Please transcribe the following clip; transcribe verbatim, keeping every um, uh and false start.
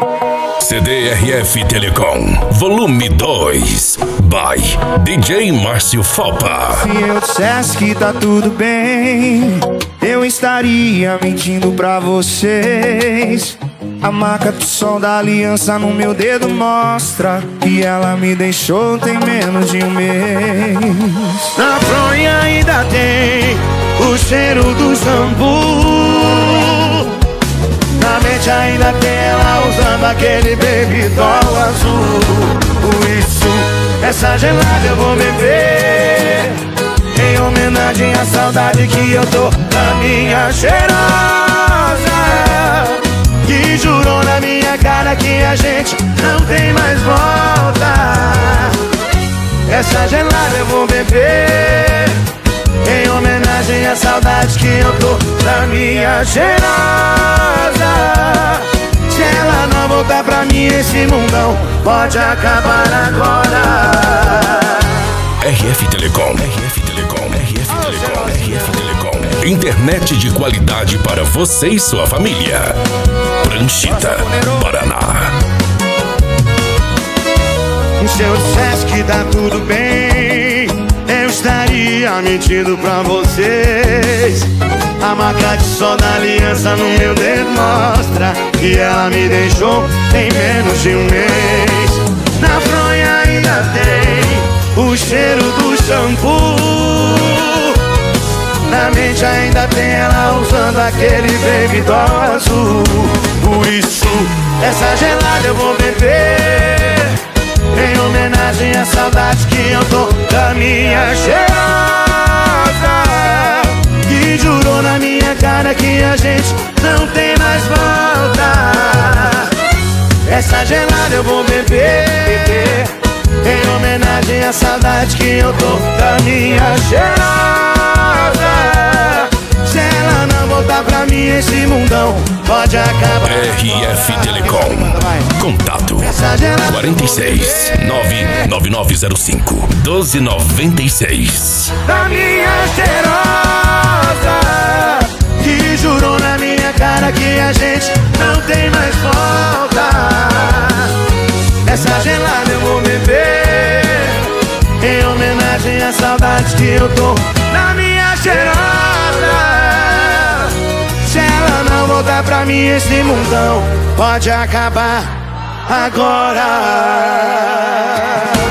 C D R F Telecom, volume dois, by D J Márcio Falpa. Se eu dissesse que tá tudo bem, eu estaria mentindo pra vocês. A marca do sol da aliança no meu dedo mostra que ela me deixou tem menos de um mês. Na fronha ainda tem o cheiro do shampoo. Na mente ainda tem ela usando aquele baby doll azul. Por isso, essa gelada eu vou beber, em homenagem à saudade que eu tô da minha cheirosa, que jurou na minha cara que a gente não tem mais volta. Essa gelada eu vou beber, em homenagem à saudade que eu tô da minha cheirosa. Se ela não voltar pra mim, esse mundão pode acabar agora. R F Telecom, R F Telecom, R F Telecom, R F Telecom. Internet de qualidade para você e sua família. Pranchita, Paraná. Se eu dissesse que tá tudo bem, eu estaria mentindo pra vocês. A marca de sol da aliança no meu dedo mostra que ela me deixou em menos de um mês. Na fronha ainda tem o cheiro do shampoo. Na mente ainda tem ela usando aquele baby doll azul. Por isso, essa gelada eu vou beber, em homenagem à saudade que eu tô da minha cheirosa, que jurou na minha cara que a gente não tem mais volta. Essa gelada eu vou beber, em homenagem à saudade que eu tô da minha cheirosa. Se ela não voltar pra mim, esse mundão pode acabar. R F Telecom, contato quarenta e seis, nove nove nove zero cinco, doze noventa e seis. Da minha cheirosa, que jurou na minha cara que a gente não tem mais volta. Essa gelada eu vou beber, em homenagem à saudade que eu tô na minha cheirosa. Se ela não voltar pra mim, esse mundão pode acabar agora.